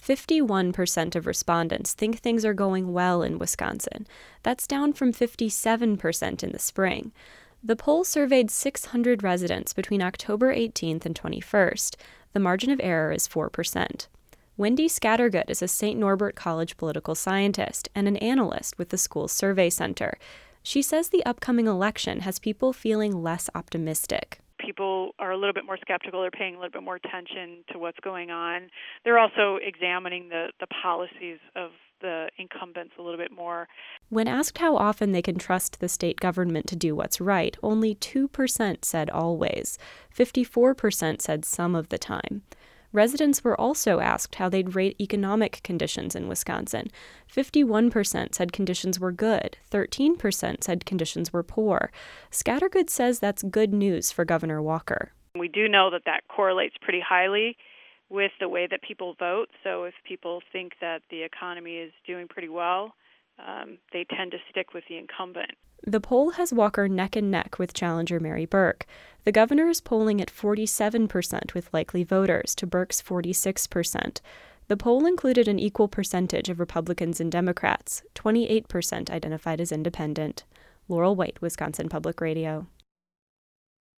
51% of respondents think things are going well in Wisconsin. That's down from 57% in the spring. The poll surveyed 600 residents between October 18th and 21st. The margin of error is 4%. Wendy Scattergood is a St. Norbert College political scientist and an analyst with the school's survey center. She says the upcoming election has people feeling less optimistic. People are a little bit more skeptical. They're paying a little bit more attention to what's going on. They're also examining the policies of the incumbents a little bit more. When asked how often they can trust the state government to do what's right, only 2% said always. 54% said some of the time. Residents were also asked how they'd rate economic conditions in Wisconsin. 51% said conditions were good. 13% said conditions were poor. Scattergood says that's good news for Governor Walker. We do know that correlates pretty highly with the way that people vote. So if people think that the economy is doing pretty well, they tend to stick with the incumbent. The poll has Walker neck and neck with challenger Mary Burke. The governor is polling at 47% with likely voters to Burke's 46%. The poll included an equal percentage of Republicans and Democrats, 28% identified as independent. Laurel White, Wisconsin Public Radio.